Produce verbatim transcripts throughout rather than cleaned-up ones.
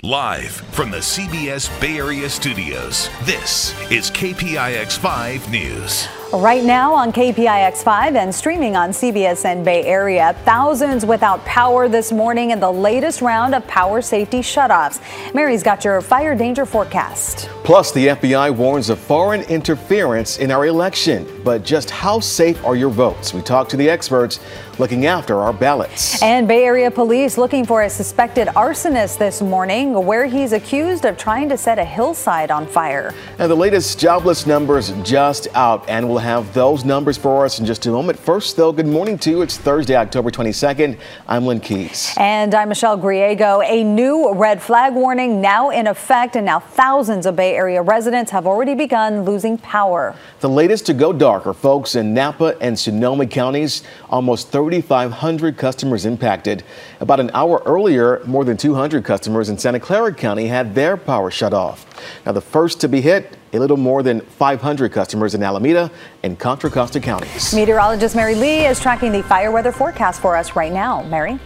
Live from the C B S Bay Area studios, this is K P I X five News. Right now on K P I X five and streaming on C B S N Bay Area, thousands without power this morning in the latest round of power safety shutoffs. Mary's got your fire danger forecast. Plus, the F B I warns of foreign interference in our election. But just how safe are your votes? We talked to the experts looking after our ballots. And Bay Area police looking for a suspected arsonist this morning, where he's accused of trying to set a hillside on fire. And the latest jobless numbers just out, and we'll have those numbers for us in just a moment. First, though, good morning to you. It's Thursday, October twenty-second. I'm Lynn Keys. And I'm Michelle Griego. A new red flag warning now in effect, and now thousands of Bay Area residents have already begun losing power. The latest to go dark are folks in Napa and Sonoma counties. Almost thirty-five hundred customers impacted. About an hour earlier, more than two hundred customers in Santa Clara County had their power shut off. Now, the first to be hit, a little more than five hundred customers in Alameda and Contra Costa counties. Meteorologist Mary Lee is tracking the fire weather forecast for us right now. Mary?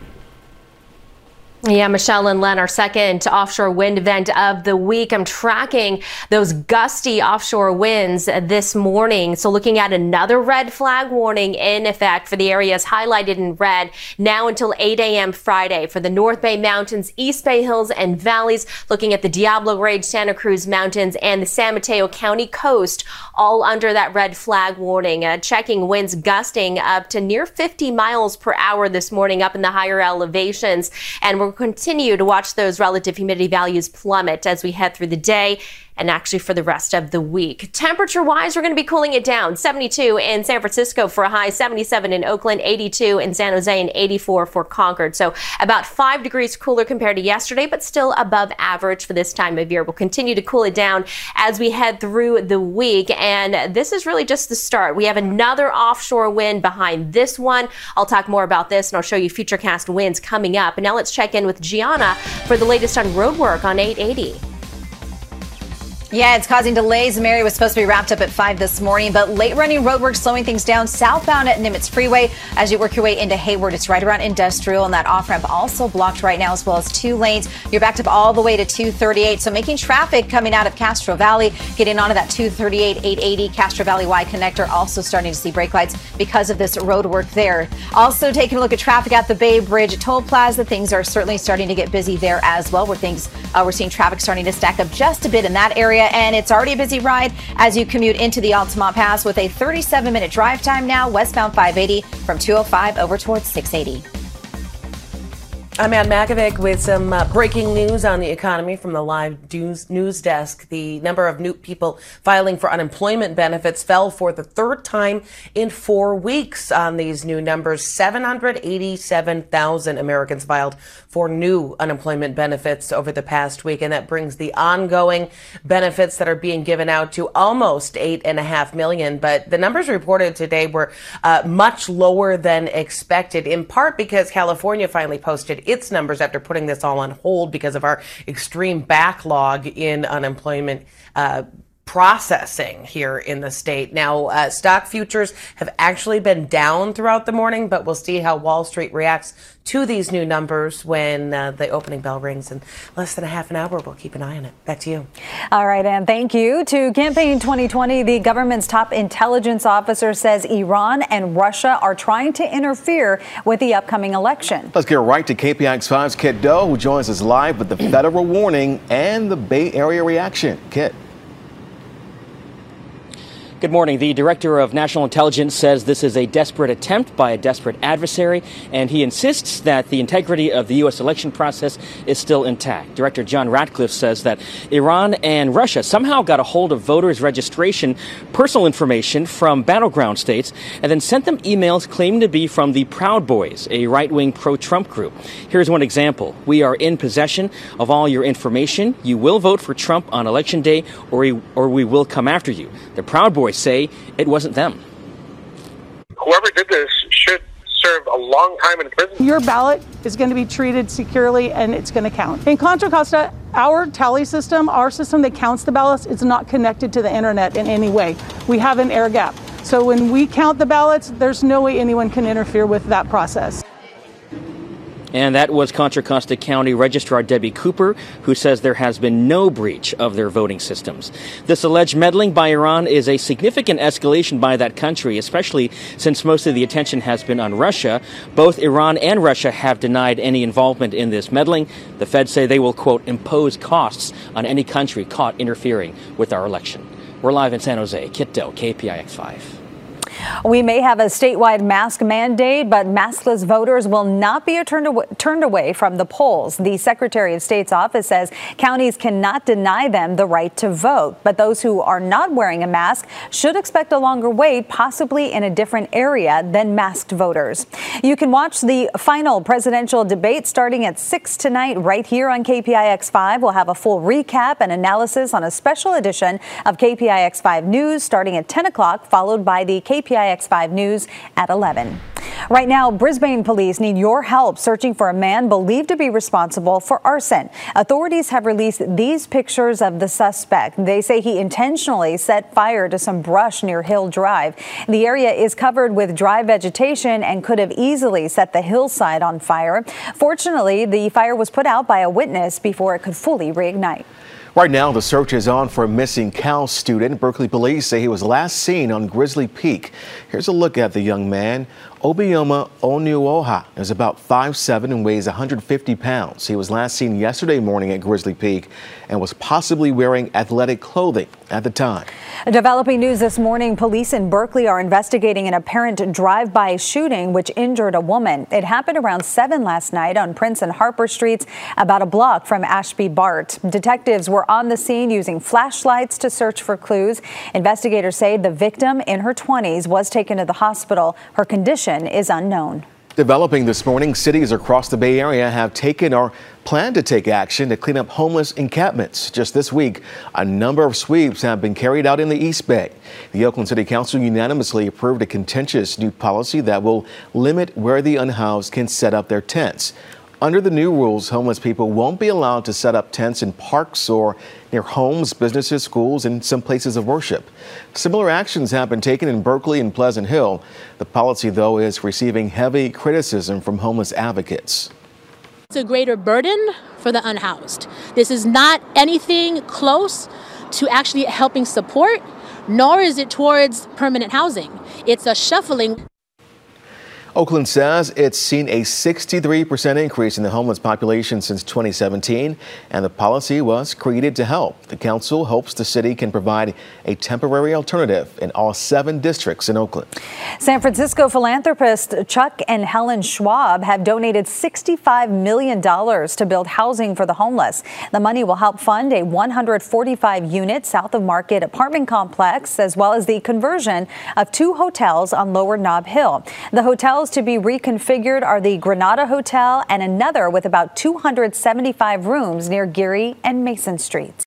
Yeah, Michelle and Len, our second offshore wind event of the week. I'm tracking those gusty offshore winds this morning. So looking at another red flag warning in effect for the areas highlighted in red now until eight a.m. Friday for the North Bay Mountains, East Bay Hills and Valleys, looking at the Diablo Range, Santa Cruz Mountains and the San Mateo County coast, all under that red flag warning. Uh, checking winds gusting up to near fifty miles per hour this morning up in the higher elevations. And we're continue to watch those relative humidity values plummet as we head through the day and actually for the rest of the week. Temperature wise, we're going to be cooling it down. seventy-two in San Francisco for a high, seventy-seven in Oakland, eighty-two in San Jose and eighty-four for Concord. So about five degrees cooler compared to yesterday, but still above average for this time of year. We'll continue to cool it down as we head through the week. And this is really just the start. We have another offshore wind behind this one. I'll talk more about this and I'll show you futurecast winds coming up. And now let's check in with Gianna for the latest on road work on eight eighty. Yeah, it's causing delays. Mary was supposed to be wrapped up at five this morning, but late running roadwork slowing things down southbound at Nimitz Freeway as you work your way into Hayward. It's right around Industrial, and that off ramp also blocked right now, as well as two lanes. You're backed up all the way to two thirty-eight. So making traffic coming out of Castro Valley, getting onto that two thirty-eight, eight eighty Castro Valley Y connector, also starting to see brake lights because of this road work there. Also taking a look at traffic at the Bay Bridge Toll Plaza. Things are certainly starting to get busy there as well, where things uh, we're seeing traffic starting to stack up just a bit in that area. And it's already a busy ride as you commute into the Altamont Pass with a thirty-seven minute drive time now, westbound five eighty from two oh five over towards six eighty. I'm Ann Makovic with some uh, breaking news on the economy from the live news, news desk. The number of new people filing for unemployment benefits fell for the third time in four weeks on these new numbers. seven hundred eighty-seven thousand Americans filed for new unemployment benefits over the past week, and that brings the ongoing benefits that are being given out to almost eight and a half million. But the numbers reported today were uh, much lower than expected, in part because California finally posted its numbers after putting this all on hold because of our extreme backlog in unemployment uh, processing here in the state. Now, uh, stock futures have actually been down throughout the morning, but we'll see how Wall Street reacts to these new numbers when uh, the opening bell rings in less than a half an hour. We'll keep an eye on it. Back to you. All right, Ann, thank you. To Campaign twenty twenty, the government's top intelligence officer says Iran and Russia are trying to interfere with the upcoming election. Let's get right to K P I X five's Kit Doe, who joins us live with the federal warning and the Bay Area reaction. Kit. Good morning. The director of national intelligence says this is a desperate attempt by a desperate adversary, and he insists that the integrity of the U S election process is still intact. Director John Ratcliffe says that Iran and Russia somehow got a hold of voters' registration personal information from battleground states and then sent them emails claiming to be from the Proud Boys, a right-wing pro-Trump group. Here's one example. We are in possession of all your information. You will vote for Trump on election day, or we, or we will come after you. The Proud Boys say it wasn't them. Whoever did this should serve a long time in prison. Your ballot is going to be treated securely and it's going to count. In Contra Costa, our tally system, our system that counts the ballots, is not connected to the internet in any way. We have an air gap. So when we count the ballots, there's no way anyone can interfere with that process. And that was Contra Costa County Registrar Debbie Cooper, who says there has been no breach of their voting systems. This alleged meddling by Iran is a significant escalation by that country, especially since most of the attention has been on Russia. Both Iran and Russia have denied any involvement in this meddling. The Feds say they will, quote, impose costs on any country caught interfering with our election. We're live in San Jose. Kit Doe, K P I X five. We may have a statewide mask mandate, but maskless voters will not be turned away, turned away from the polls. The Secretary of State's office says counties cannot deny them the right to vote, but those who are not wearing a mask should expect a longer wait, possibly in a different area than masked voters. You can watch the final presidential debate starting at six tonight right here on K P I X five. We'll have a full recap and analysis on a special edition of K P I X five News starting at ten o'clock, followed by the K P I X five News at eleven. Right now, Brisbane police need your help searching for a man believed to be responsible for arson. Authorities have released these pictures of the suspect. They say he intentionally set fire to some brush near Hill Drive. The area is covered with dry vegetation and could have easily set the hillside on fire. Fortunately, the fire was put out by a witness before it could fully reignite. Right now, the search is on for a missing Cal student. Berkeley police say he was last seen on Grizzly Peak. Here's a look at the young man. Obioma Onuoha is about five seven and weighs one hundred fifty pounds. He was last seen yesterday morning at Grizzly Peak and was possibly wearing athletic clothing at the time. Developing news this morning, police in Berkeley are investigating an apparent drive-by shooting which injured a woman. It happened around seven last night on Prince and Harper Streets, about a block from Ashby Bart. Detectives were on the scene using flashlights to search for clues. Investigators say the victim, in her twenties, was taken to the hospital. Her condition is unknown. Developing this morning, cities across the Bay Area have taken or plan to take action to clean up homeless encampments. Just this week, a number of sweeps have been carried out in the East Bay. The Oakland City Council unanimously approved a contentious new policy that will limit where the unhoused can set up their tents. Under the new rules, homeless people won't be allowed to set up tents in parks or near homes, businesses, schools, and some places of worship. Similar actions have been taken in Berkeley and Pleasant Hill. The policy, though, is receiving heavy criticism from homeless advocates. It's a greater burden for the unhoused. This is not anything close to actually helping support, nor is it towards permanent housing. It's a shuffling. Oakland says it's seen a sixty-three percent increase in the homeless population since twenty seventeen, and the policy was created to help. The council hopes the city can provide a temporary alternative in all seven districts in Oakland. San Francisco philanthropists Chuck and Helen Schwab have donated sixty-five million dollars to build housing for the homeless. The money will help fund a one hundred forty-five unit South of Market apartment complex, as well as the conversion of two hotels on Lower Nob Hill. The hotels to be reconfigured are the Granada Hotel and another with about two hundred seventy-five rooms near Geary and Mason Streets.